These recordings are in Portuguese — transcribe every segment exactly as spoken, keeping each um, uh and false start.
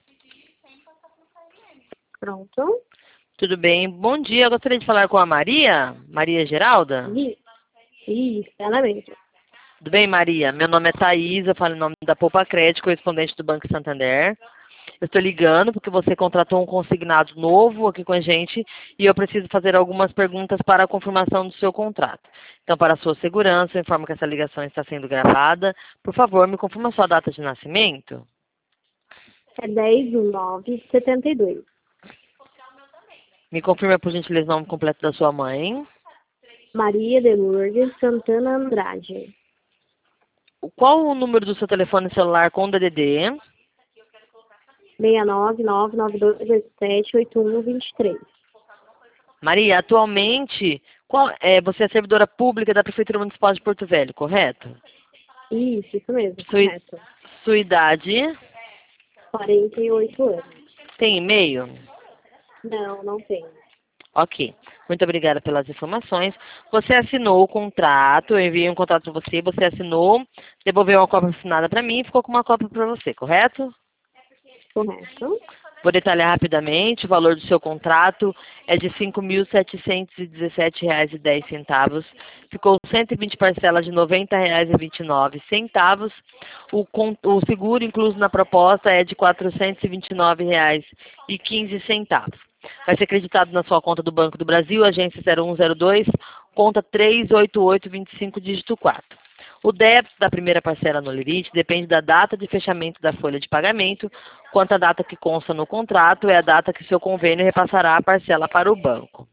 Pronto. Tudo bem? Bom dia, eu gostaria de falar com a Maria, Maria Geralda. Isso, isso, ela mesmo. Tudo bem, Maria? Meu nome é Thaís, eu falo em nome da Poupa Crédito, correspondente do Banco Santander. Eu estou ligando porque você contratou um consignado novo aqui com a gente e eu preciso fazer algumas perguntas para a confirmação do seu contrato. Então, para a sua segurança, eu informo que essa ligação está sendo gravada. Por favor, me confirma a sua data de nascimento. É dez do nove de setenta e dois. Me confirma, por gentileza, o nome completo da sua mãe. Maria de Lourdes Santana Andrade. Qual o número do seu telefone celular com D D D? seis nove nove nove dois dois sete oito um dois três. Maria, atualmente, qual, é, você é servidora pública da Prefeitura Municipal de Porto Velho, correto? Isso, isso mesmo, Sua, correto. sua idade? quarenta e oito anos. Tem e-mail? Não, não tenho. Ok. Muito obrigada pelas informações. Você assinou o contrato, eu enviei um contrato para você, você assinou, devolveu uma cópia assinada para mim e ficou com uma cópia para você, correto? Correto. Vou detalhar rapidamente, o valor do seu contrato é de cinco mil setecentos e dezessete reais e dez centavos. Ficou cento e vinte parcelas de noventa reais e vinte e nove centavos. O, con- o seguro incluso na proposta é de quatrocentos e vinte e nove reais e quinze centavos. Vai ser creditado na sua conta do Banco do Brasil, agência zero um zero dois, conta três oito oito dois cinco, dígito quatro. O débito da primeira parcela no limite depende da data de fechamento da folha de pagamento, quanto a data que consta no contrato é a data que seu convênio repassará a parcela para o banco.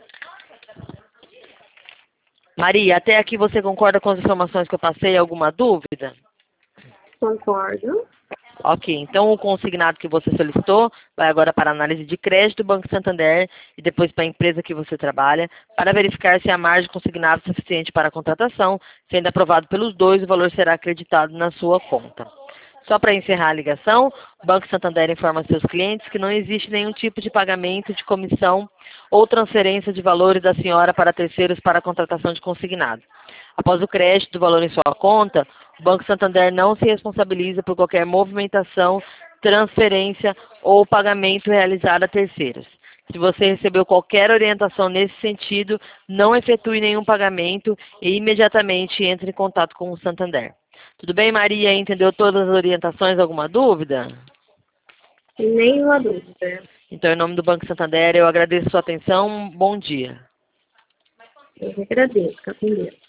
Maria, até aqui você concorda com as informações que eu passei? Alguma dúvida? Concordo. Ok, então o consignado que você solicitou vai agora para a análise de crédito do Banco Santander e depois para a empresa que você trabalha, para verificar se a margem consignada é suficiente para a contratação. Sendo aprovado pelos dois, o valor será acreditado na sua conta. Só para encerrar a ligação, o Banco Santander informa seus clientes que não existe nenhum tipo de pagamento de comissão ou transferência de valores da senhora para terceiros para a contratação de consignado. Após o crédito do valor em sua conta, o Banco Santander não se responsabiliza por qualquer movimentação, transferência ou pagamento realizado a terceiros. Se você recebeu qualquer orientação nesse sentido, não efetue nenhum pagamento e imediatamente entre em contato com o Santander. Tudo bem, Maria? Entendeu todas as orientações? Alguma dúvida? Nenhuma dúvida. Então, em nome do Banco Santander, eu agradeço a sua atenção. Bom dia. Eu que agradeço, Capindeiro.